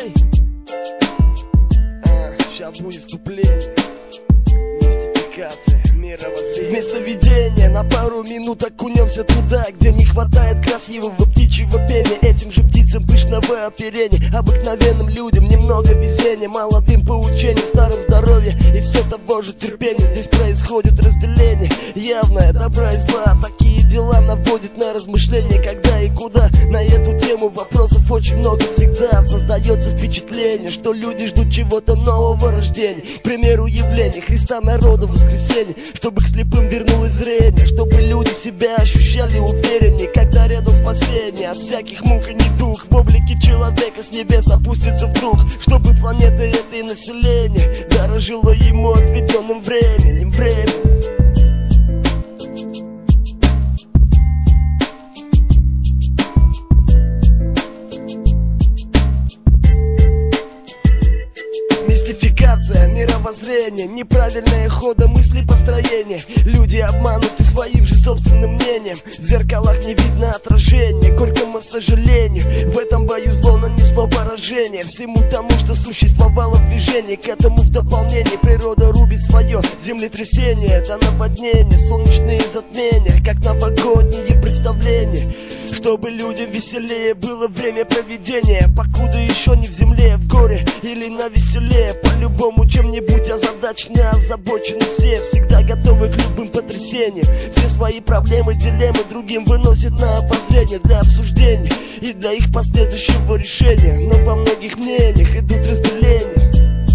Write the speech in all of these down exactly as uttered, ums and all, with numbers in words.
Эй! А, сейчас будет вступление. Мистификация мировоззрения. Вместо видения на пару минут окунемся туда, где не хватает красивого птичьего пения. Этим же птицам пышного оперения, обыкновенным людям немного везения, молодым поучений, старым здоровья и все того же терпения. Здесь происходит разделение явное добра и зла. Такие дела наводят на размышления, когда и куда. На эту тему вопросов очень много всегда. Создается впечатление, что люди ждут чего-то нового рождения. К примеру, явления Христа народа воскресенья, чтобы к слепым вернулось зрение, чтобы люди себя ощущали увереннее, когда рядом спасение от всяких мук и недуг. В облике человека с небес опустится вдруг, чтобы планета этой население дорожило ему отведенным временем, временем. Мистификация мировоззрения, неправильное хода мысли построения. Люди обмануты своим же собственным мнением. В зеркалах не видно отражения, к горькому сожалению. В этом бою зло нанесло поражение всему тому, что существовало в движении. К этому в дополнение природа рубит свое. Землетрясение, это наводнение, солнечные затмения, как новогодние представления. Чтобы людям веселее было время проведения, покуда еще не в земле, в горе или на веселе. По-любому чем-нибудь озадачены, озабочены все, всегда готовы к любым потрясениям. Все свои проблемы, дилеммы другим выносят на обозрение для обсуждения и для их последующего решения. Но по многих мнениях идут разделения.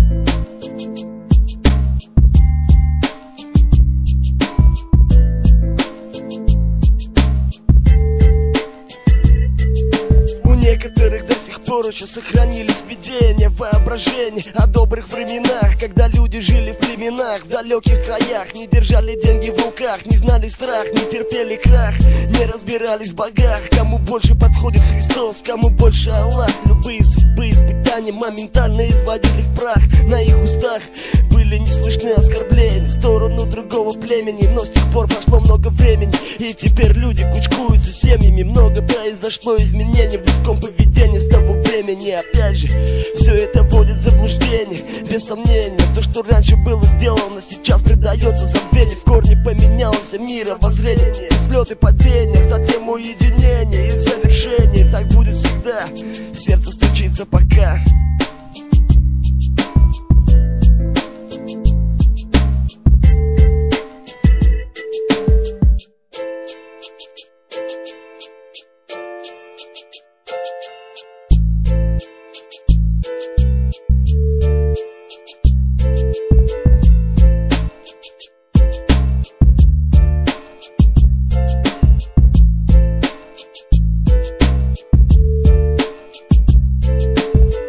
Некоторых до сих пор еще сохранились видения, воображения о добрых временах, когда люди жили в племенах, в далеких краях, не держали деньги в руках, не знали страх, не терпели крах, не разбирались в богах. Кому больше подходит Христос, кому больше Аллах. Любые судьбы, испытания моментально изводили в прах. На их устах были не слышны оскорбления в сторону другого племени. Но с тех пор прошло много времени, и теперь люди кучкуются семьями. Много произошло изменений в людском поведении с того времени. Опять же, все это вводит в заблуждение. Без сомнения, то, что раньше было сделано, сейчас предается забвению. В корне поменялось мировоззрение, взлеты, падения, затем уединение и в завершении. Так будет всегда, сердце стучится пока.